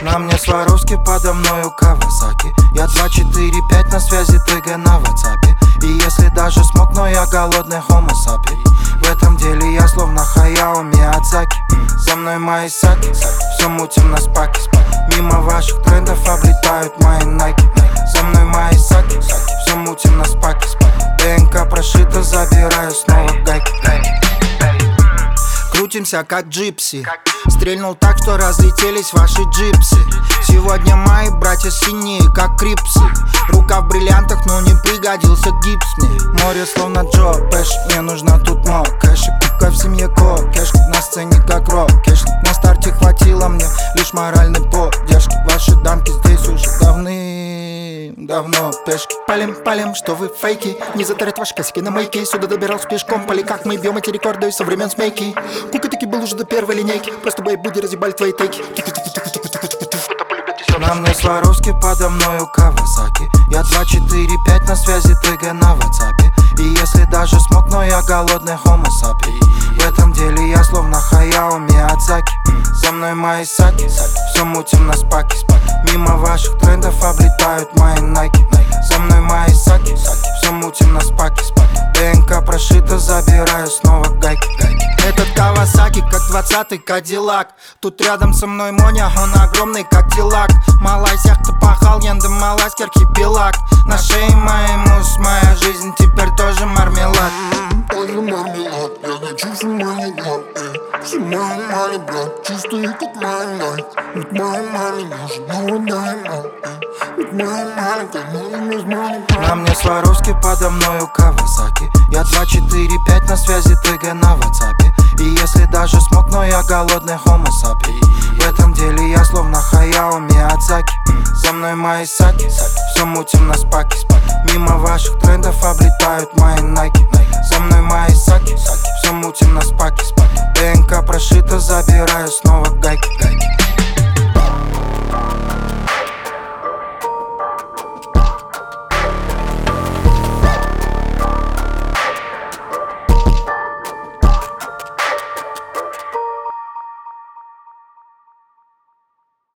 На мне Сваровски, подо мною Кавасаки. Я 245 на связи, ТГ на ватсапе. И если даже смог, но я голодный хомо сапи. В этом деле я словно Хаяо Миядзаки. За мной мои саки, все мутим на спаке. Мимо ваших трендов облетают мои найки. За мной мои саки, все мутим на спаке. ДНК прошита, забираю снова гайки. Крутимся как джипси. Стрельнул так, что разлетелись ваши джипсы. Сегодня мои братья синие, как крипсы. Рука в бриллиантах, но не пригодился гипс мне. Море словно Джо Пэш, мне нужно тут мо кэши. Кубка в семье ко, кэш на сцене как рок кэш. На старте хватило мне лишь моральной поддержки. Ваши дамки здесь уже давно пешки. Палим, что вы фейки. Не затарят ваши косяки на мейке. Сюда добирался пешком, поли как мы бьем эти рекорды со времен смейки. Кука таки был уже до первой линейки. Просто бейбуди разъебали твои тейки. На мне Сваровски, подо мною Кавасаки. Я 245 на связи, ТГ на ватсапе. И если даже смог, но я голодный хомо сапи. В этом деле я словно Хаяо Миядзаки. За мной мои саки, все мутим на спаке. Мимо ваших трендов облетают мои найки. За мной мои саки, все мутим на спаке. ДНК прошита, забираю снова гайки. Этот Кавасаки, как 20-й Кадиллак. Тут рядом со мной Моня, он огромный как Дилак. Малайзиях ты пахал, янда малайский архипелаг. На шее моей мусс, моя жизнь теперь тоже мармелад. Тоже мармелад, я хочу всю мою глад. Всю мою мали, брат, чувствую как моя найт. Ведь моя мали может молодая мать. Ведь моя маленькая, но из маленькой. На мне Сваровски, подо мною Кавасаки. Я 245 на связи, ТГ на ватсапе. И если даже смог, но я голодный хомо сапи. В этом деле я словно Хаяо Миядзаки. За мной мои саки, все мутим на спаке. Мимо ваших трендов облетают мои найки. За мной мои саки, все мутим на спаке. ДНК прошита, забираю снова.